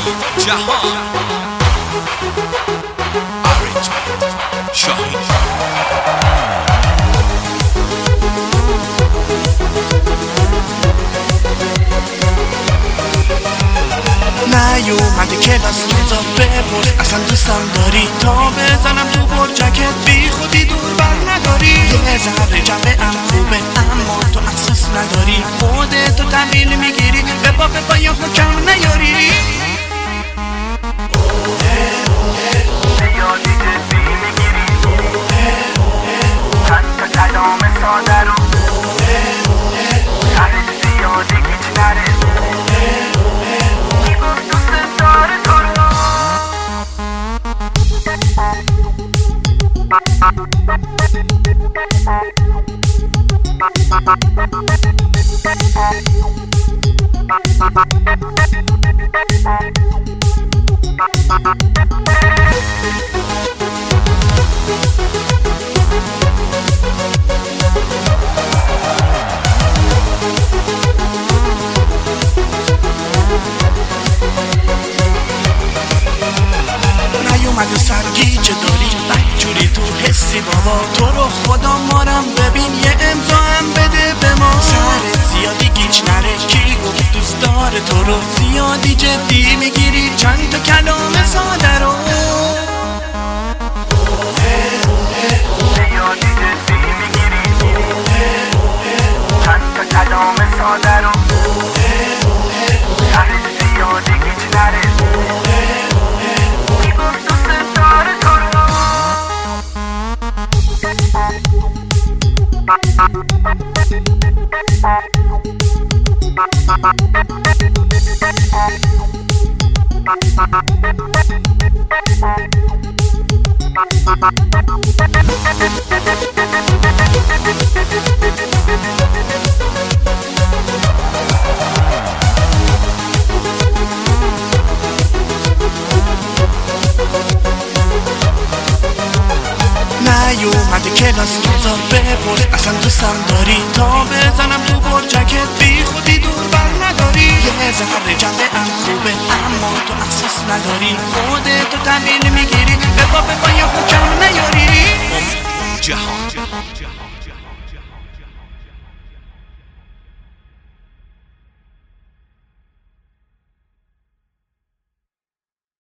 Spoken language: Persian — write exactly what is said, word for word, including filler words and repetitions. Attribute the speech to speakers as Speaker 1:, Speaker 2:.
Speaker 1: جهان آرنجمنت شاهین
Speaker 2: نیومده کلاس روزا بپرس اصلا دوستم داری تا بزنم تو برجکت بی خودی دور بر نداری یه ذره جمعه ام خوبه اما تو اساس نداری خودتو تحویل میگیری به پا به پا یا حکم نیاری
Speaker 3: زیادی جدی میگیری چند تا کلام ساده رو تهش زیادی گیج نره کی گفت دوست داره تو رو
Speaker 2: نیومده سرگیجه داری بدجوری تو حسی بابا تو رو خدا مارم ببین یه امضا هم بده به ما سرت زیادی گیج نره کی گفت دوست داره تو رو زیادی جدی میگیری چند تا کلام ساده رو
Speaker 3: زیادی جدی میگیری چند تا کلام ساده رو تهش زیادی گیج نره کی گفت دوست داره تو رو
Speaker 2: نیومده کلاس روزا بپرس اصلا دوستم داری تا بزنم تو برجکت بی خودی دور بر نداری یه ذره جمعه ام خوبه اما تو اساس نداری خودتو تحویل میگیری به پا به پا یا حکم نیاری
Speaker 1: جهان